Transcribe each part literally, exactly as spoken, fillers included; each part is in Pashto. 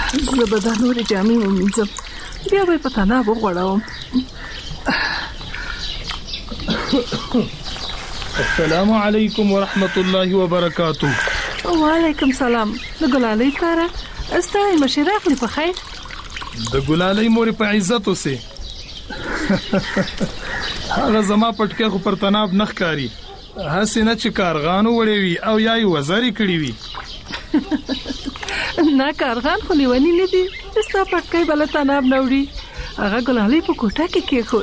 زه به دا نورې جامې ومینځم، بیا به یې په تناب وغوړوم. السلام علیکم ورحمت الله وبرکاتو. وعلیکم سلام. د ګلالۍ پلاره ستړی مشې راغلی په خیر؟ د ګلالۍ مورې په عزت اوسې. هغه زما پټکی خو پر تناب نه ښکاري، هسې نه چې کارغانو وړی وي او یا یې وزرې کړي وي. نه کارغان خو لیوني نه دي چې ستا پټکی به له تناب نه وړي. هغه ګلالۍ په کوټه کې کېښود.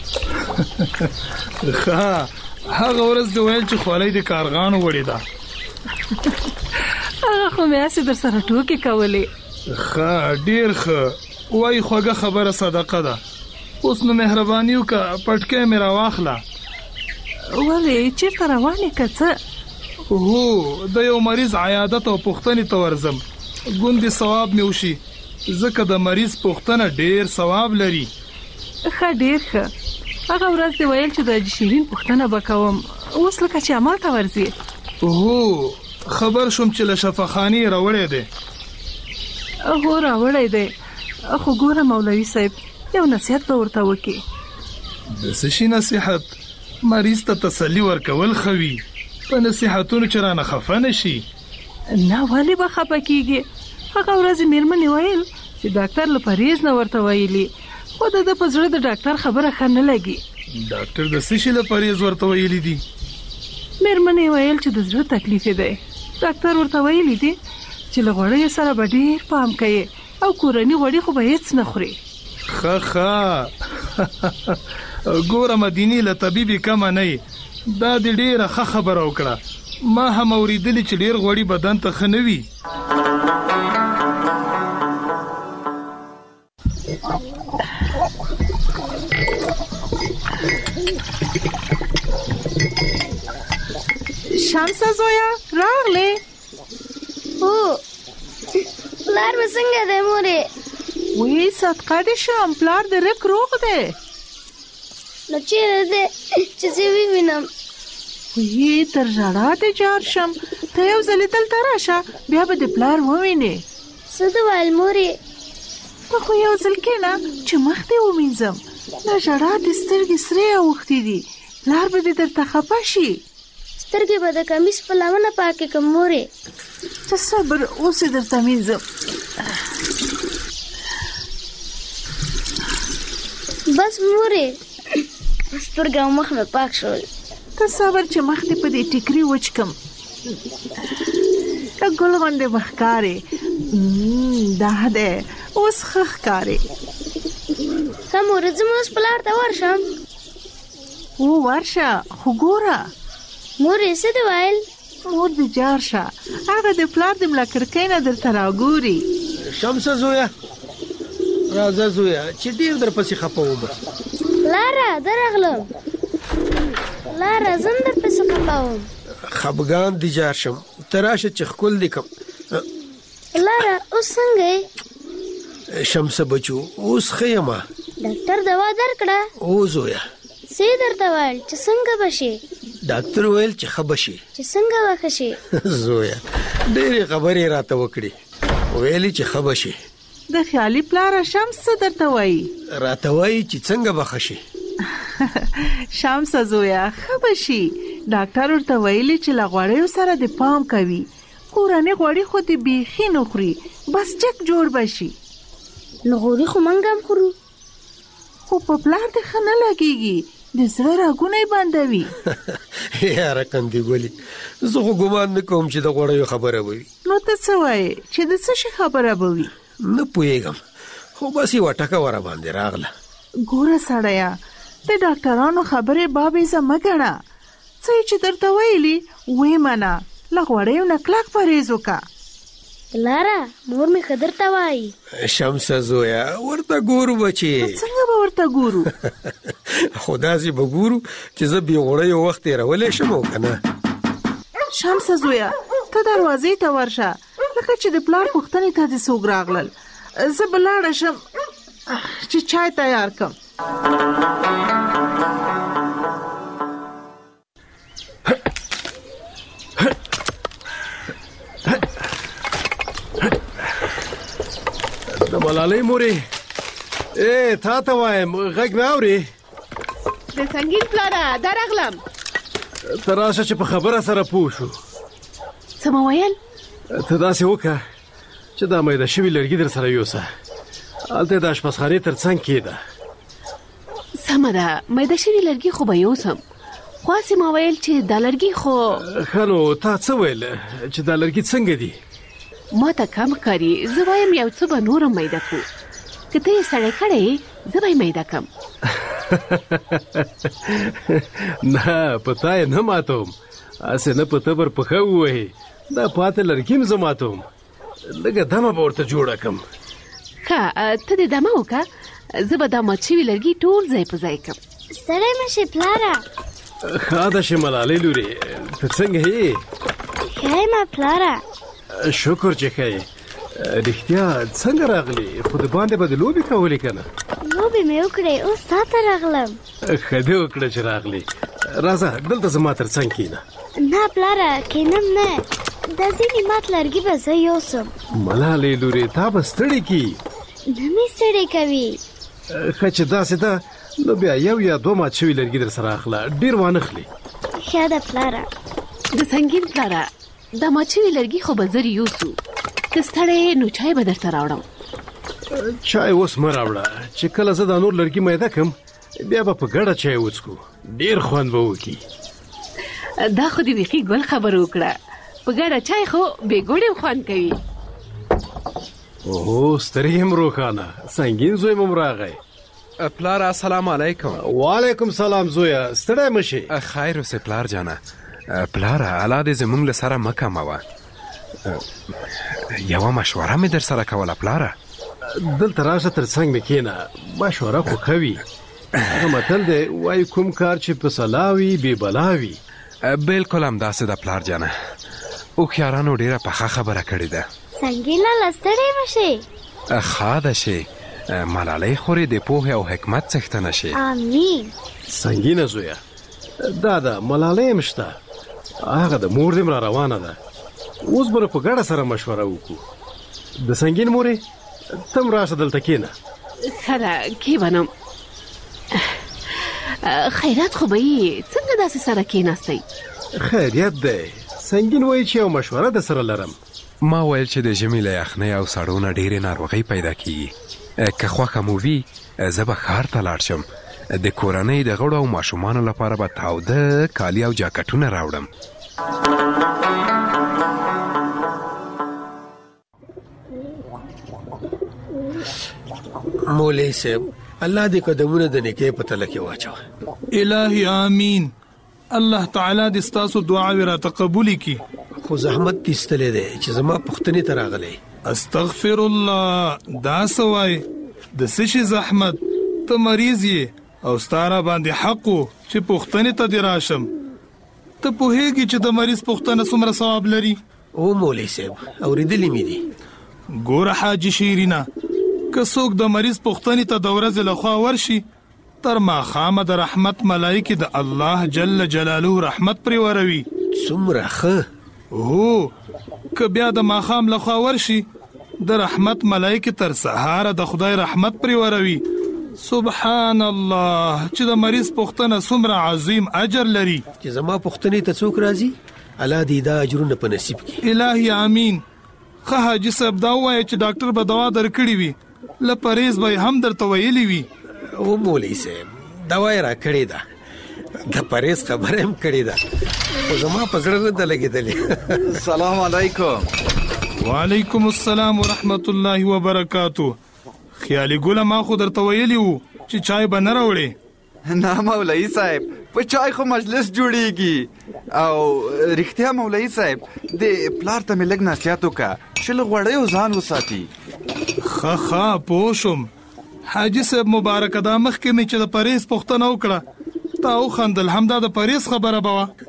ښه، هغه ورځ دې ویل چې خولۍ د کارغانو وړې ده. هغه خو مې هسې در سره ټوکې کولې. ښه، ډېر ښه. وایي خوږه خبره صدقه ده. اوس نو مهرباني وکړه پټکی مې راواخله. ولې چېرته روان یې که څه؟ هو، د یو مریض عیادت او پوښتنې ته ورځم، ګوندې ثواب مې وشي، ځکه د مریض پوښتنه ډېر ثواب لري. ښه، ډېر ښه. هغه ورځ دې ویل چې د حاجي شیرین پوښتنه به کوم، اوس لکه چې عمل ته ورځې. هو، خبر شوم چې له شفاخانې راوړی دی. هو راوړی دی، خو ګوره مولوي صاحب یو نصیحت به ورته وکړي. د څه شي نصیحت؟ مریض ته تسلي ورکول ښه وي، په نصیحتونو چې رانه خفه نه شي. نه، ولې به خفه کېږي؟ هغه ورځ مېرمنې ویل چې ډاکټر له پرهیز نه ورته ویلي، خو د ده په زړه د ډاکټر خبره ښه نه لګي. ډاکټر د څه شي له پرهیز ورته ویلي دي؟ مېرمنې ویل چې د زړه تکلیف دی. ډاکټر ورته ویلي دي چې له غوړیو سره به ډېر پام کوي او کورني غوړي خو به هېڅ نه خوري. ښه ښه. ګوره مدینې له طبیبي کمه نه یې، دا دې ډېره ښه خبره وکړه. ما هم اورېدلي چې ډېر غوړي بدن ته ښه نه وي. شمسه زویا راغلې؟ هو، پلار مې څنګه دی مورې؟ وی صدقه دې شم، پلار دې رک روغ دی. نو چیرې دی چې زه ووینم؟ وی تر ژړا دې جار شم، ته یو ځلې دلته راشه، بیا به دې پلار ووینې. څه دې ویل مورې؟ ته خو یو ځل کښېنه چې مخ دې ومینځم. له ژړا دې سترګې سرې اوښتې دي، پلار به دې درته خفه شي. سترګې به د کمیس په لمنه پاکې کړم مورې. ته صبر، اوس یې درته مینځم. بس مورې، سترګې او مخ مې پاک شول. ته صبر چې مخ دې په دې ټیکري وچ کړم. ته ګل غوندې مخ ښکارې. دا دی، اوس ښه ښکارې. ښه مورې، زه اوس پلار ته ورشم؟ و ورشه، خو ګوره مورې څه دې ویل؟ مور دې جار شه، هغه د پلار د ملا کړکۍ نه درته راګوري. شمسه زویا، راځه زویا چې ډېر در پسې خفه وم. لاره درغلم، لاره زه هم در پسې خفه وم. خفګان دې جار شم، ته راشه چې ښکل دې کړم. لاره اوس څنګه یې؟ شمسه بچو، اوس ښه یمه. ډاکټر دوا درکړه؟ او زویا. څه یې درته ویل چې څنګه به شي؟ ډاکټر ویل چې ښه به شي. چې څنګه به ښه شي؟ زویا ډېرې خبرې راته وکړې، ویلې چې ښه به شي. د خیالي پلاره شمس څه درته وایي؟ راته وایي چې څنګه به ښه شي. شمسه زویا ښه به شي. ډاکټر ورته ویلي چې له غوړیو سره د پام کوي، کورني غوړي خو دې بیخي نه خوري، بس چک جوړ به شي. نو غوړي خو موږ هم خورو، خو په پلار دې ښه نه لګېږي، د زړه رګونه یې بندوي. یاره کندې ګلې، زه خو ګمان نه کوم چې د غوړیو خبره به وي. نو ته څه وایې چې د څه شي خبره به وي؟ نه پوهېږم، خو بس یوه ټکه ور باندې راغله. ګوره سړیه، د ډاکټرانو خبرې بابیزه مه ګڼه. څه یې چې درته ویلي ویې منه، له غوړیو نه کلک پرهیز وکړه. لاره مور مې ښه درته وایي. شمسه زویا ورته ګورو بچې. څنګه به ورته ګورو؟ خو داسې به ګورو چې زه بې غوړیو وخت تېرولی شم او که نه. شمسه زویا ته دروازې ته ورشه، لکه چې د پلار پوښتنې ته دې څوک راغلل. زه به لاړه شم چې چای تیار کړم. ملالۍ مورې ای تا ته وایم غږ مې اورې؟ د سنګین پلاره درغلم. ته راشه چې په خبره سره پوه شو. څه مو ویل؟ ته داسې وکړه چې دا میده شوي لرګي در سره یوسه. هلته د اشپزخانې تر څنګ کېږده. سمه ده، میده شوي لرګي خو به یوسم، خو هسې ما ویل چې دا لرګي خو. ښه نو تا څه ویل چې دا لرګي څنګه دي؟ ما ته کم ښکاري. زه وایم یو څه به نورم میده کړو، که ته یې سړی کړی زه به یې میده کړم. نه په تا یې نه ماتوم، هسې نه په تبر پښه ووهې. دا پاتې لرګي م زه ماتوم، لږه دمه به ورته جوړه کړم. ښه ته دې دمه وکړه، زه به دا مات شوي لرګي ټول ځای په ځای کړم. ستړی مه شې پلاره. ښه ده چې ملالۍ لورې، ته څنګه یې؟ ښه یم پلاره. شکر چې ښه یې. رښتیا څنګه راغلې؟ خو د باندې به د لوبې کولې که نه؟ لوبې مې وکړې، اوس تا ته راغلم. ښه دې وکړه چې راغلې. راځه دلته زما تر څنګ کښېنه. نه پلاره کښېنم نه، دا ځینې مات لرګي به زه یوسم. ملالۍ لورې تا به ستړې کړي. نه مې ستړی کوي. ښه چې داسې ده نو بیا یو یا دوه مات شوي لرګي در سره اخله، ډېر وانه خلې. ښه ده پلاره. د سنګین پلاره دا مات شوي لرګي خو به زر یوسو، که ستړی نو چای به درته راوړم. چای اوس مه راوړه، چې کله زه دا نور لرګي میده کړم بیا به په ګډه چای وڅښو، ډېر خوند به وکړي. دا خو دې بیخي ګل خبره وکړه، په ګډه چای خو بې ګوړې خوند کوي. اوه سترګې هم روښانه، سنګین زوی مو راغی. پلار السلام علیکم. وعلیکم سلام زویه، ستړی مه شې. خیر اوسې پلار جانه. پلاره الله دې زموږ له سره مه کموه. یوه مشوره مې در سره کوله پلاره. دلته راشه تر څنګ مې کښېنه، مشوره خو ښه وي. هغه متل دی وایي کوم کار چې په سلا وي بې بلا وي. بلکل همداسې ده پلار جانه، هوښیارانو ډېره پخه خبره کړې ده. سنګین لاله ستړی مه شې. ښه ده شې، ملالۍ خورې د پوهې او حکمت څښتنه شې. امین. سنګینه زویه، دا ده ملالۍ هم شته، هغه د مور دې را روانه ده. اوس به په ګډه سره مشوره وکړو. د سنګین مورې ته هم راشه دلته کښېنه. ښه ده کښېنم. خیرات خو به یې څنګه داسې سره کښېناستی؟ خیریت دی، سنګین وایي چې یو مشوره در سره لرم. ما ویل چې د ژمي له یخنۍ او سړو نه ډېرې ناروغۍ پیدا کېږي. که خوښه مو وي زه به ښار ته لاړ شم، د کورنۍ د غړو او ماشومانو لپاره به تاوده کالي او جاکټونه راوړم. مولوي صاحب الله دې قدمونه د نیکۍ په تله کې واچوه. الهي آمین. الله تعالی دې ستاسو دعاوې راته قبولې کړي. خو زحمت دې ایستلی دی چې زما پوښتنې ته راغلی. استغفر الله، دا څه وایې؟ د څه شي زحمت؟ ته مریض یې او ستا را باندې حق و چې پوښتنې ته دې راشم. ته پوهېږې چې د مریض پوښتنه څومره ثواب لري؟ او مولوي صاحب اورېدلې مې دي. ګوره حاجي شیرینه، که څوک د مریض پوښتنې ته د ورځې لخوا ورشي، تر ماښامه د رحمت ملایکې د الله جل جلاله رحمت پرې وروي. څومره ښه. هو که بیا د ماښام لخوا ورشي، د رحمت ملایکې تر سهاره د خدای رحمت پرې وروي. سبحان الله، چې د مریض پوښتنه څومره عظیم اجر لري. چې زما پوښتنې ته څوک راځي الله دې دا اجرونه په نصیب کړي. الهي آمین. ښه حاجي صاحب دا ووایه چې ډاکټر به دوا درکړې وي، له پرهیز به هم درته ویلي وي. او مولوي صاحب دوا یې را کړې ده، د پرهیز خبره هم کړې ده، خو زما په زړه نه ده لګېدلې. سلام علیکم. وعلیکم السلام ورحمت الله وبرکاتو. خیالي ګله ما خو درته ویلي وو چې چای به نه راوړې. نه مولوي صاحب، په چای خو مجلس جوړیږي. او رښتیا مولوي صاحب د پلار ته مې لږ نصیحت وکړه چې له غوړیو ځان وساتي. ښه ښه پوه شوم. حاجي صاحب مبارکه، دا مخکې مې چې د پرهیز پوښتنه وکړه تا وخندل، همدا د پرهیز خبره به وه.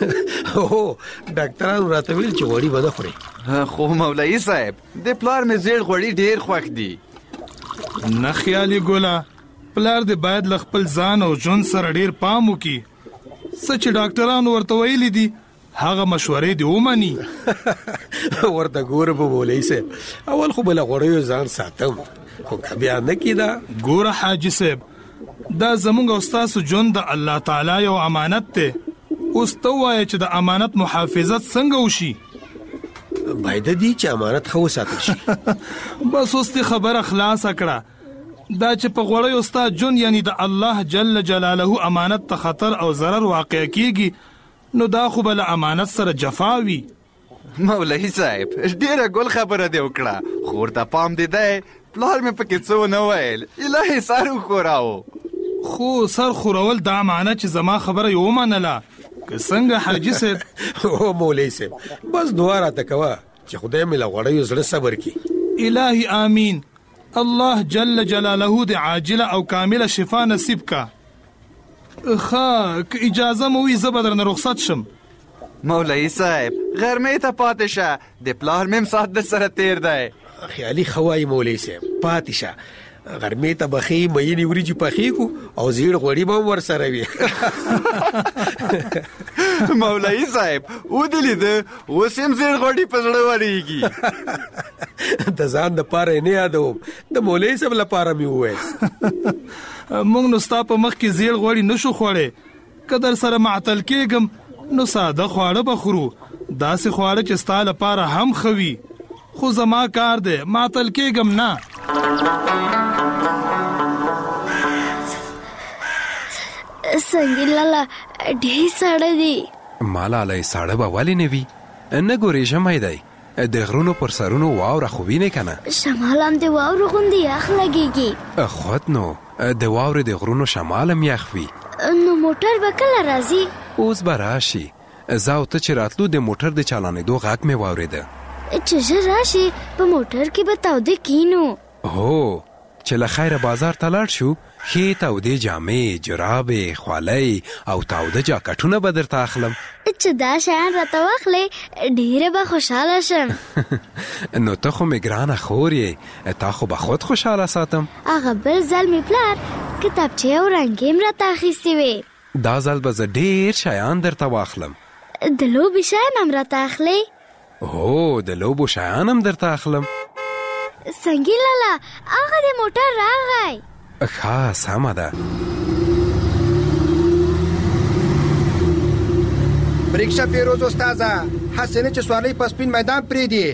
هو ډاکټرانو راته ویل چې غوړي به نه خورې. خو مولوي صاحب د پلار مې زیړ غوړي ډېر خوښ دي. نه خیالي ګله، پلار دې باید له خپل ځان او ژوند سره ډېر پام وکړي. څه چې ډاکټرانو ورته ویلي دي هغه مشورې دی ومني. ورته ګوره په مولوي صاحب، اول خو بل غوړیو ځان ساتم، خو بیا نه کیدا. ګوره حاجی صاحب، دا زمونږ او ستاسو ژوند د الله تعالی یو امانت دی. اوس ته وایې چې د امانت محافظت څنګه وشي؟ باید دی چې امانت خو ساتل شي. بس اوس تی خبره خلاصه کړه. دا چې په غوړیو ستا ژوند یعنی د الله جل جلاله امانت ته خطر او ضرر واقع کیږي، نو دا خو بل امانت سره جفاوي. مولوي صاحب ډیره ګل خبره دی وکړه، خو ورته پام دی دی پلار مې پکې څه نه ویل، الهي سر وښوراو. خو سر خورول دا معنی چې زما خبره یې ومنله که څنګه حاجي صاحب؟ او مولوي صاحب بس دعا راته کوه چې خدای مې له غوړیو زړه صبر کړي. الهي آمین. الله جل جلاله د عاجله او کامله شفا نصیب کا. ښه که اجازه مو وي زه به درنه رخصت شم. مولوي صاحب غرمې ته پاتې شه، د پلار مې هم ساعت در سره تیر دی. خیالي خوای مولوي صاحب پاتې شه، غرمې ته بخي مېنې وریجې پخې کو او زیړ غوړي به ور سره وي. مولوي صاحب ودلید اوس هم زیړ غوړي په زړه ورېږي. د ځان د پاره نه یادوم، د مولوي صاحب لپاره مې وویل. موږ نو ستا په مخ کې زیړ غوړي نشو خوړی، که در سره معطل کېږم نو ساده خواړه به خورو، داسې خواړه چې ستا لپاره هم ښه وي. خو زما کار دی معطل کېږم نه. سنگین لالا ډېر ساړه دی. مالاله ساړه به ولې نه وي؟ نه ګورې ژمی دی، د غرونو پر سرونو واوره خو وینې که نه؟ شمال هم د واورو غوندې یخ لګېږي. خود نو د واورې د غرونو شمال هم یخ وي. نو موټر به کله راځي؟ اوس به راشي. زه او ته چې راتلو د موټر د چالانېدو غږ مې واورېده. چې ژر راشي په موټر کې به تاوده کینو. هو چې له خیره بازار ته لاړ شو، ښې تودې جامې، جرابې، خولۍ او تاوده جاکټونه به درته اخلم. چې دا شیان راته واخلې ډېره به خوشحاله شم. نو ته خو مې ګرانه خور یې، تا خو به خود خوشحاله ساتم. هغه بل ځل مې پلار کتابچې او رنګې هم راته اخیستې وې. دا ځل به زه ډېر شیان درته واخلم. د لوبې شیان هم راته اخلې؟ هو د لوبو شیان هم درته اخلم. سنگین لالا هغه د موټر راغی. ښه سمه ده. بریکشه فیروز استاذه، هسې نه چې سوارلۍ په سپین میدان پرېږدي.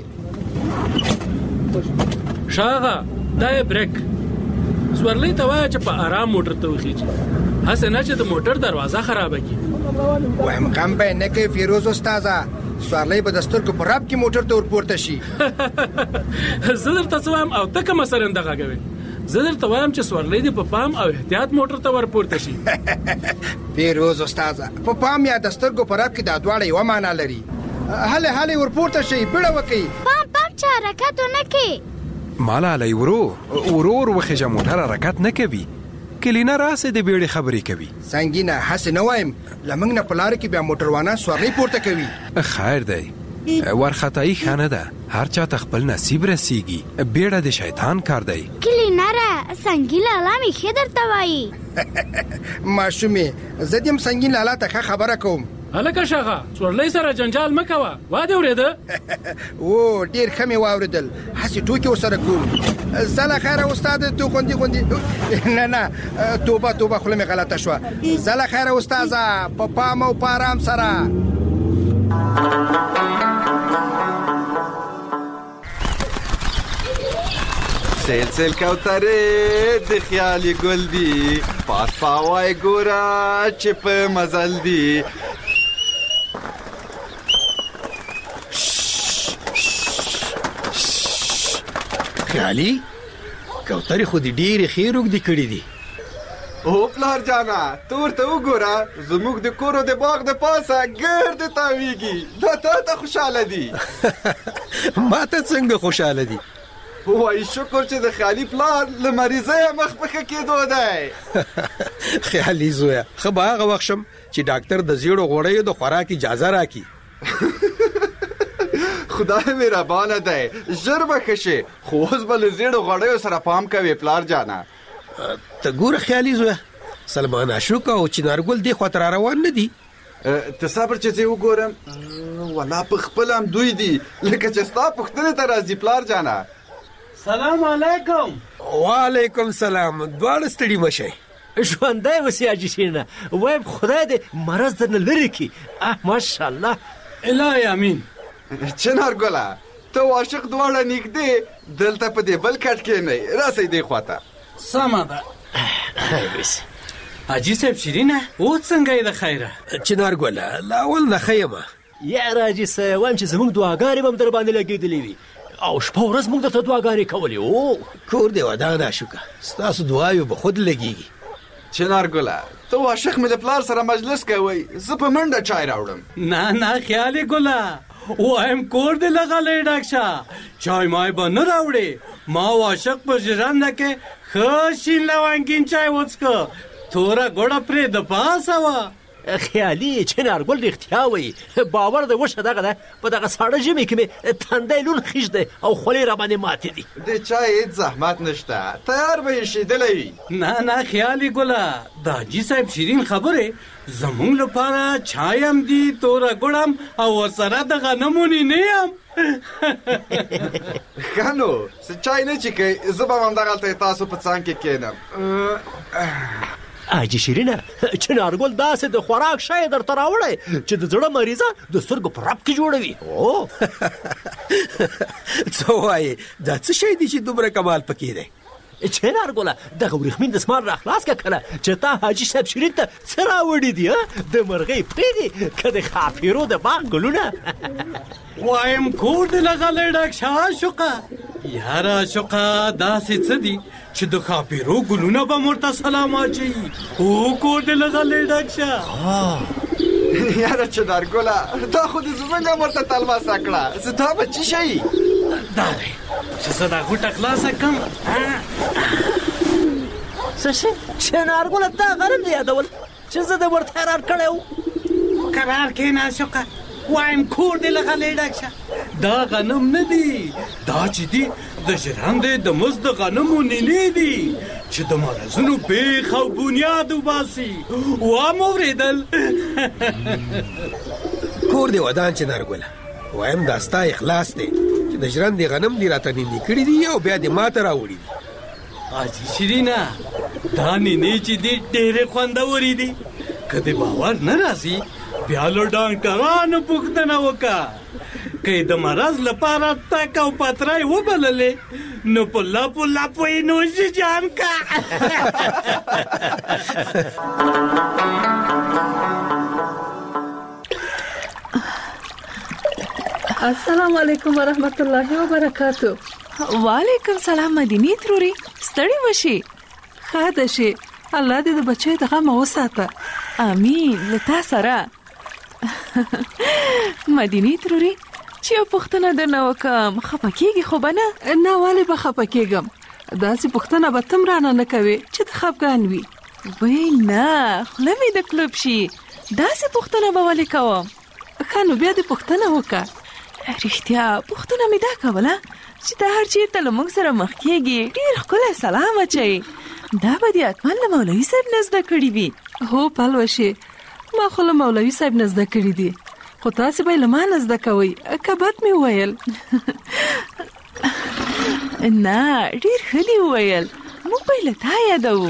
شاغه دا یې بریک. سوارلۍ ته وایه چې په آرام موټر ته وخیږي، هسې نه چې د موټر دروازه خرابه کړي. وایم غم به یې نه کوي فیروز استاذه، سوارلۍ به د سترګو په رپ کې موټر ته ورپورته شي. زه درته څه وایم او ته کومه سرنده غږوې؟ زه درته وایم چې سوارلۍ دې په پام او احتیاط موټر ته ورپورته شي. فیروز استاذه په پام یا د سترګو په رپ کې دا دواړه یوه معنا لري. هلې هلې ورپورته شئ، بیړه وکئ. پام پام چې حرکت ونه کړي. مالاله ورو ورو وخیژه، موټر حرکت نه کوي. کلینه راسه د بیړې خبرې کوي. سنگینه هسې نه وایم، له موږ نه په لاره کې بیا موټروانان سوارلۍ پورته کوي. خیر دی، ورختایي ښه نه ده، هر چا ته خپل نصیب رسیږي. بیړه د شیطان کار دی. کلینره سنگین لالا مې ښه درته وایي. ماشومې زه دې هم سنگین لالا ته ښه خبره کوم. هلکه شاغه سوارلۍ سره جنجال مه کوه، وا دې اورېده؟ او ډېر ښه مې واورېدل، هسې ټوکې ورسره کوم. زه له خیره استاد تو خوندي خوندي نه نه توبه توبه خوله مې غلطه شوه. زه له خیره استاذه په پام او په ارام سره. سیل سیل کوترې د خیالي ګل دي، پاس پاوای ګوره چې په مزل دي. خیالي کوترې خو دې ډېرې ښې روږدې کړي دي. او پلار جانا ته ورته وګوره، زموږ د کور او د باغ د پاسه ګرد تاویږي. دا تا ته خوشحاله دي. ما ته څنګه خوشحاله دي؟ وایي شکر چې د خیالي پلار له مریضۍ مخ په ښه کېدو دی. خیالي زویه ښه به هغه وخت شم چې ډاکټر د زیړو غوړیو د خوراک اجازه راکړي. خدای مهربانه دی، ژر به ښه شي، خو اوس به له زیړو غوړیو سره پام کوې پلار جانا. ته ګوره خیالي زویه، سلمان اشوک او چنارګل دې خواته را روان نه دي. ته صبر چې زه وګورم. والله په خپل هم دوی دي لکه چې ستا پوښتنې ته راځي پلار جانه. سلام علیکم. وعلیکم سلام. دواړه ستړي مشئ. ژوندی اوسې حاجي شیرینه. وایم خدای دې مرض درنه لرې کړي. ماشاءالله. الهی امین. چنارګله ته او عاشق دواړه نږدې دلته په دې بل کټ کښېنئ. راسئ دې خواته. سمه ده. حاجي صاحب شیرینه اوس څنګه یې د خیره؟ چنارګله لا اول نه ښه یم. یاره حاجي صاحب وایم چې زموږ دعاګانې به هم در باندې لګېدلې وي او شپه ورځ موږ درته دعاګانې کولې. او کور دې ودان عاشقه ستاسو دعاوې به خود لګېږي. چنارګله ته او عاشق مې د پلار سره مجلس کوئ، زه په منډه چای راوړم. نه نه خیال یې ګله وایم کور دې لغلی ډک شه. چای مای به نه راوړې. ما او عاشق په ژرنده کې ښه شین لونګین چای وڅښه. توره ګوړه پرې د پاسه وه. خیالي چنارګل رښتیا وایي. باور دې وشه دغه ده په دغه ساړه ژمي کې مې تندی لون خیش دی او خولې راباندې ماتې دي. د چای هېڅ زحمت نشته، تیار به یې شیدلی وي. نه نه خیال یې ګله د حاجي صاحب شیرین خبرې زموږ لپاره چای هم دي توره ګوړ هم او ورسره د غنمو نینې هم. ښه نو څه چای نه چښئ، زه به همدغلته تاسو په څنګ کې کښېنم. حاجي شیرینه چنارګل داسې د خوراک شی درته راوړی چې د زړه مریضه د سترګو په رپ کې جوړوي. او څه وایې دا څه شی دی چې دومره کمال پکې دی؟ چنارګله دغه ورېښمین دسمال را خلاص کړه کنه چې تا حاجي صاحب شیرین ته څه راوړي دي؟ د مرغۍ پرې دي که د ښاپیرو د باغ ګلونه؟ وایم کور دې لغلی ډک شه عاشقه. یاره عاشقه داسې څه دي چې د ښاپیرو ګلونه به ورته سلام اچوي. او کور دې لغلی ډک شه. یاره چنارګله دا خو دې زموږ هم ورته تلماسه کړه. ستا به څه شي؟ دا دی چې زه دا غوټه خلاصه کړم. څه شي؟ چنارګله دا غنم دې یادول چې زه دې ورته حیران کړی و. قرار کښېنه عاشقه. وایم کور دې لغلی ډک شه. دا غنم نه دي، دا چې دي د ژرندې د مزد د غنمو نینې دي چې د مرضونو بیخ او بنیاد وباسي. وام اورېدل. کور دې ودان چنارګله وایم دا ستا اخلاص دی چې د ژرندې غنم دې راته نینې کړي دي او بیا دې ماته راوړي دي. حاجي شیرینه دا نینې چې دي ډېرې خوندورې دي. که دې باور نه راځي بیا له ډاکټرانو پوښتنه وکړه. که یې د مرض لپاره تک او پتری وبللې نو په لپو لپو یې نوشي جان کا. السلام علیکم ورحمت الله وبرکاتو. وعلیکم سلام مدینی تروري ستړي وشي. ښه ده شي الله دې د بچیو د غم وساته. امین لتا سره. مدینی تروري چې یو پوښتنه درنه وکړم خفه کېږي خو به نه؟ نه ولې به خفه کېږم؟ داسې پوښتنه به تم رانه نه کوې چې د خفګان وي. وی نه خوله مې د کلب شي. داسې پوښتنه به ولې کوم؟ ښه نو بیا دې پوښتنه وکړه. رښتیا پوښتنه مې دا کوله چې ته هر چېرته له موږ سره مخ کېږي ډېر ښکلی سلام اچوي. دا به دې حتما له مولوي صاحب نه زده کړي وي. هو پلوشې ما خو له مولوي صاحب نه زده کړي دي خو تاسې به یې له ما نه زده کوئ که بد مې وویل؟ نه ډېر ښه دې وویل. موږ به یې له تا یادوو.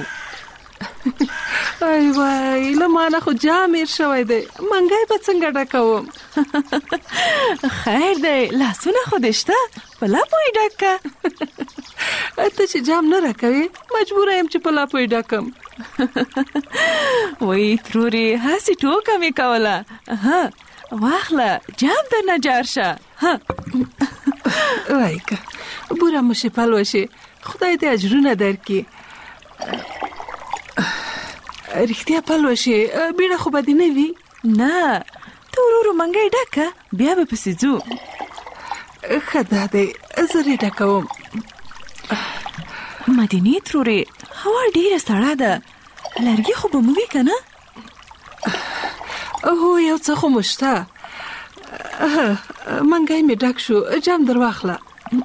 ای وای له ما نه خو جام هېر شوی دی. منګی به څنګه ډکوم؟ خیر دی لاسونه خو دې شته په لاپو یې ډک که. ته چې جام نه راکوې مجبوره یم چې په لاپو یې ډکم. وی تروري هسې ټوکه مې کوله. ها واخله جام درنه جار شه. ها وای که بوره مشې پلوشې خدای دې اجرونه درکړي. رښتیا پلوشې بیړه خو به دې نه وي؟ نه ته ورو ورو منګی ډکه بیا به پسې ځو. ښه دا دی زه یې ډکوم. مدینې ترورې هوا ډېره سړه ده لرګي خو به مو وي که نه؟ هو یو څه خو مو شته. منګی مې ډک شو جام در واخله.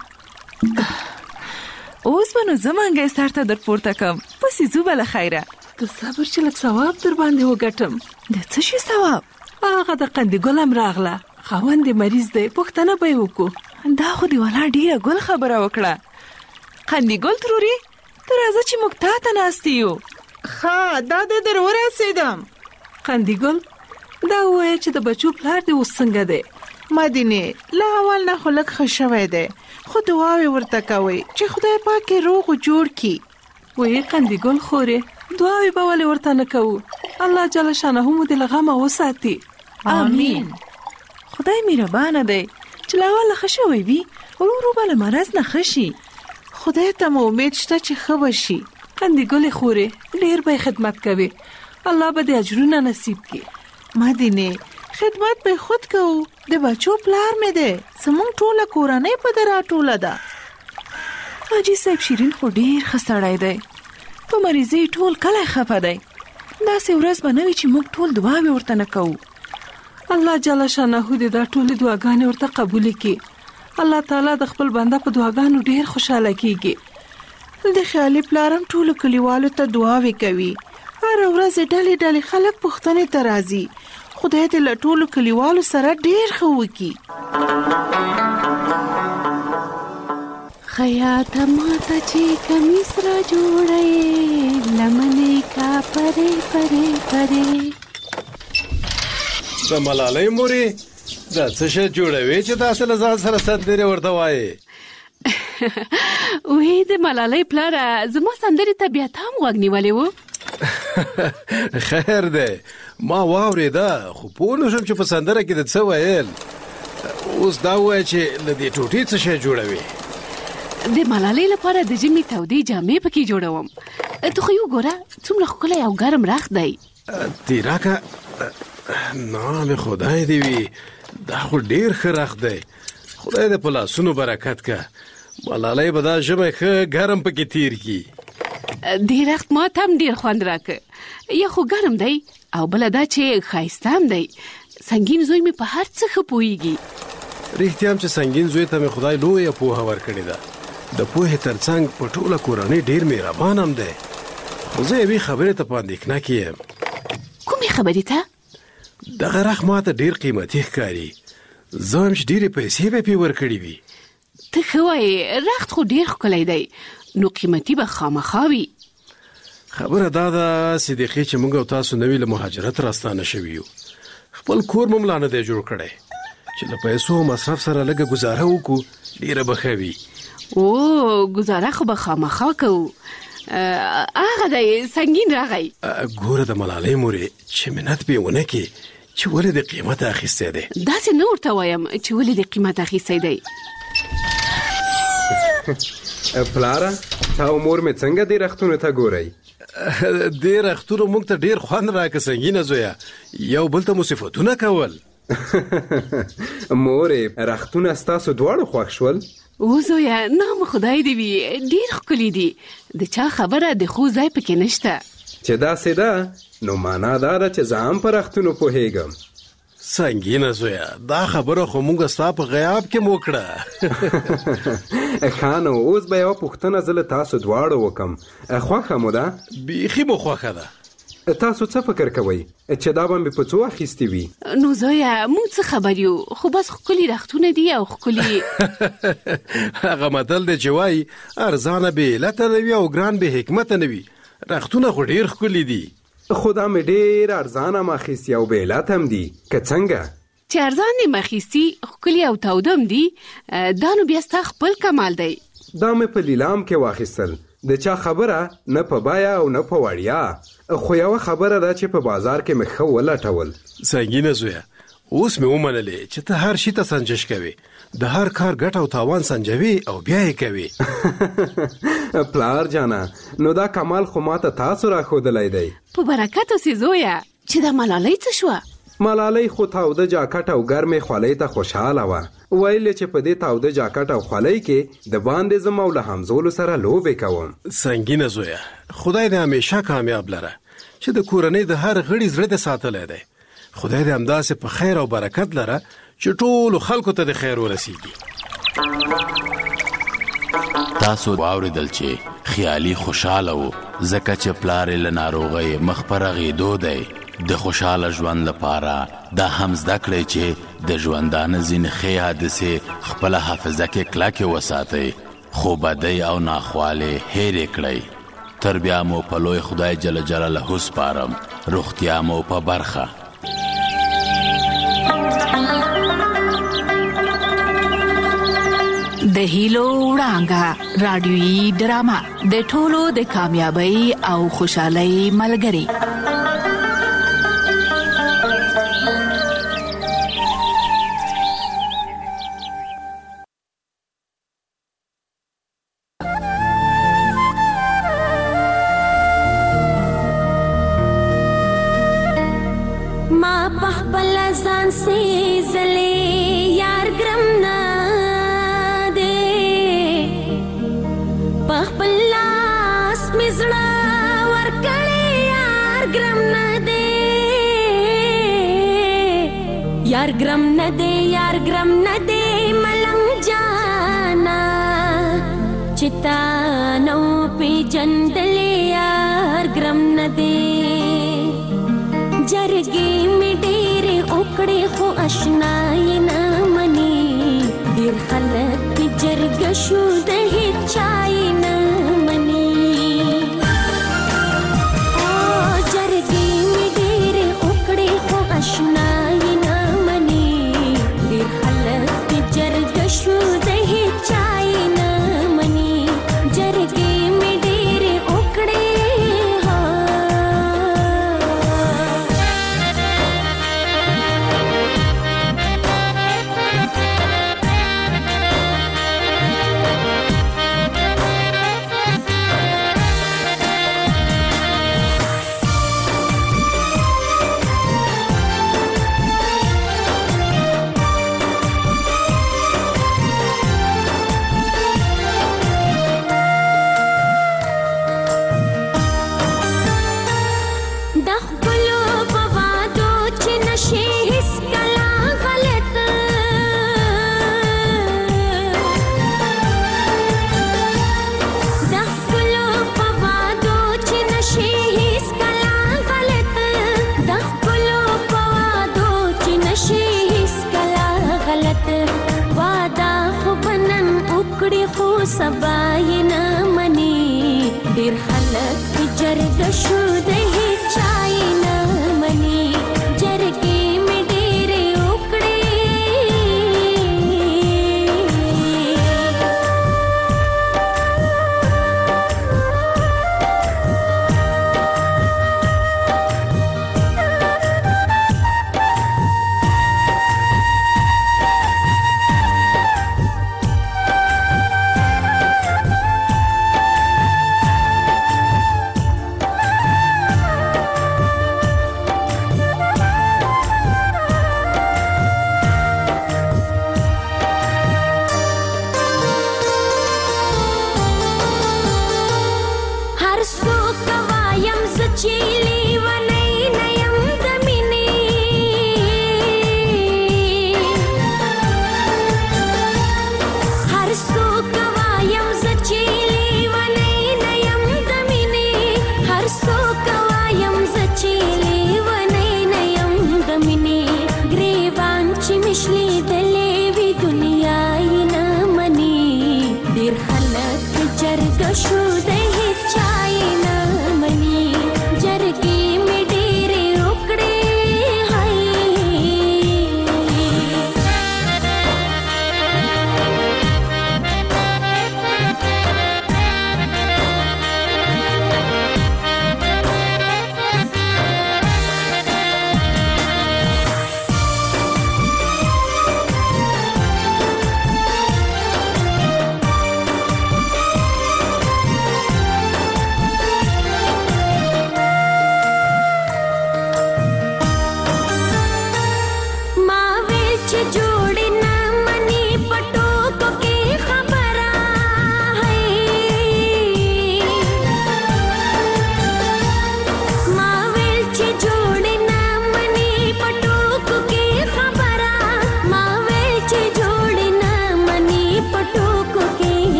اوس به نو زه منګی سر ته در پورته کړم پسې ځو به له خیره. ته صبر چې لږ ثواب در باندې وګټم. د څه شي ثواب؟ هغه د قندي ګل هم راغله. خاوند یې مریض دی، پوښتنه به یې وکړو. دا خو دې والا ډېره ګل خبره وکړه. قندي ګل تروري، ته راځه چې موږ تا ته ناستې یو. ښه، دا دې در ورسېدم. قندي ګل، دا ووایه چې د بچو پلار دې اوس څنګه دی؟ مدینې، له اول نه خو لږ ښه شوی دی، خو دعاوې ورته کوئ چې خدای پاک یې روغ جوړ کړي. وایي قندي ګل خورې، دعاوې به ولې ورته نه کوو؟ الله جل شانه مو دې له غمه وساتي. آمین. خدای مهربانه دی چې له اوله ښه شوی وي، ورو ورو به له مرض نه ښه شي. خدای ته مو امید شته چې ښه به شي. قندي ګلې خورې، ډېر به خدمت کوي، الله به دې اجرونه نصیب کړي. مدینې، خدمت به خود کوو، د بچو پلار مې دی، زموږ ټوله کورنۍ په دې راټوله ده. حاجي صاحب شیرین خو ډېر ښه سړی دی، په مریضۍ ټول کلی خفه دی. داسې ورځ به نه وي چې موږ ټول دعاوې ورته نه کوو. الله جل شانه دې دا ټولې دعاګانې ورته قبولې کړي. الله تعالی د خپل بنده په دعاګانو ډېر خوشحاله کیږي. د خیالي پلارم ټولو کلیوالو ته دعاوې کوي. هر ورځ ډلې ډلې خلک پوښتنې ته راځي. خدای دې له ټولو کلیوالو سره ډېر ښه وکړي. خیاطه ماته چې کمیس را جوړې، لمنې کا پرې پرې پرې. د ملالۍ مورې، دا څه شی جوړوي چې داسې له ځان سره سندرې ورته وایې؟ وې د ملالۍ پلاره، زما سندرې ته بیا ته هم غوږ نیولی و؟ خیر دی، ما واورېده، خو پوه نه شم چې په سندره کې د څه ویل. اوس دا ووایه چې له دې ټوټې څه شی جوړوي؟ د ملالۍ لپاره د ژمي تودې جامې پکې جوړوم. ته خو یې وګوره څومره ښکلی او ګرم رخت دی. تیراکه، نام خدای دې وي، دا خو ډېر ښه رخت دی. خدای دې په لاسونو برکت که. ملالۍ به دا ژمی ښه ګرم پکې تیر کړي. دې رخت ما ته هم ډېر خوند راکړ. یا خو ګرم دی او بله دا چې ښایسته هم دی. سنګین زوی مې په هر څه ښه پوهېږي. رښتیا هم چې سنګین زوی ته مې خدای لویه پوهه ورکړې ده. د پوهې ترڅنګ په ټوله کورنۍ ډېر مهربان هم دی. خو زه یوې خبرې ته په اندېښنه کې یم. کومې خبرې ته؟ دغه رخ ما ته ډېر قیمتي ښکاري. زه وایم چې ډېرې پیسې به پې ورکړې وي. ته ښه وایې، رخت خو ډېر ښکلی دی، نو قیمتي به خامخا وي. خبره دا ده صدیقې چې موږ او تاسو نوي له مهاجرت راستانه شوي یو. خپل کور مو لا نه دی جوړ کړی چې له پیسو او مصرف سره لږه ګزاره وکړو، ډېره به ښه وي. او ګزاره خو به خامخا کوو. هغه دی سنګین راغی. ګوره د ملالۍ مورې، چې منت به یې ونه کړې چې ولې د قیمت اخیستی دی. داسې نه ورته وایم چې ولې د قیمت اخیستی دی. پلاره، تا او مور مې څنګه دې رختونو ته ګورئ؟ دې رختونو موږ ته ډېر خوند راکړه سنګینه زویه. یو بل ته مو صفتونه کول. مورې، رختونه ستاسو دواړو خوښ شول؟ او زویه، نام خدای دې وي، ډېر ښکلي دي. د چا خبره د خو ځای پکې نشته. چې داسې ده نو معنا دا ده چې زه هم په رختونو پوهېږم. سنګینه زویه، دا خبره خو موږ ستا په غیاب کې مو کړه. ښه نو اوس به یوه پوښتنه زه له تاسو دواړو وکم. خوښه مو ده؟ بیخي مو خوښه ده. تاسو څه فکر کوئ چې دا به مې په څو اخیستې وي؟ نو زویه، موږ څه خبر یو، خو بس ښکلي رختونه دي او ښکلي. هغه متل دی چې وایي ارزانه بې علته نه وي او ګران بې حکمته نه وي. رختونه خو ډېر ښکلي دي. خو دا مې ډېر ارزانه هم اخیستي او بې علته هم دي. که څنګه چې ارزان یې مخیستي، ښکلي او توده هم دي، دا نو بیا ستا خپل کمال دی. دا مې په لیلام کې واخیستل، د چا خبره نه په بیه او نه په وړیا. خو یوه خبره ده چې په بازار کې مې ښه ولټول. سنګینه زویه، اوس مې ومنلې چې ته هر شي ته سنجش کوې. د هر کار ګټه او تاوان سنجوي او بیا یې کوي. پلار جانه، نو دا کمال خو ماته تاسو راښودلی دی. په برکت اوسې زویه. چې دا ملالۍ څه شوه؟ ملالۍ خو تاوده جاکټ او ګرمې خولۍ ته خوشحاله وه. ویل چې په دې تاوده جاکټ او خولۍ کې د باندې زما او له همزولو سره لوبې کوم. سنګینه زویه، خدای دې همیشه کامیاب لره چې د کورنۍ د هر غړي زړه دې ساتلی دی. خدای دې همداسې په خیر او برکت لره چې ټولو خلکو ته د خیر ورسیږي. تاسو واورېدل چې خیالي خوشحاله و ځکه چې پلار یې له ناروغۍ مخ په رغېدو دی. د خوشاله ژوند لپاره دا هم زده کړئ چې د ژوندانه ځینې ښې حادثې خپله حافظه کې کلکې وساتئ، خو بدۍ او ناخوالې هېرې کړئ. تر بیا مو په لوی خدای جل جلاله سپارم. روغتیا مو په برخه. د هیلو وړانګه رادیويي ډرامه د ټولو د کامیابی او خوشحالۍ ملګری. ما پخپل ځان سي زلي یار ګرم نه پخپل لاس می زړه ورکړی یار ګرم نه دی، یار ګرم نه دی، یار ګرم نه دی ملنګ جانا چې تا نو پیژندلی یار ګرم نه دی. جرګې می ډېرې وکړې خو اشنایې نه مني، ډېر خلک پې جرګه شو د هېچا یې نه مني. جرګې مې ډېرې وکړې خو اشنایې نه مني، ډېر خلک پې جرګه شو د هېچا یې نه مني. جرګې مې ډېرې وکړې سبا یې نه مني، ډېر خلک پې جرګه شو د هېچا یې نه مني. جرګې مې ډېرې وکړې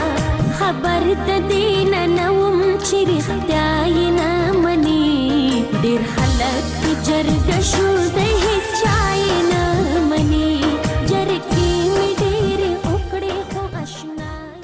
خبر د دین نوم چې رښتیا یې نه مني ډیر خلک جرګه شو د هیڅ چای نه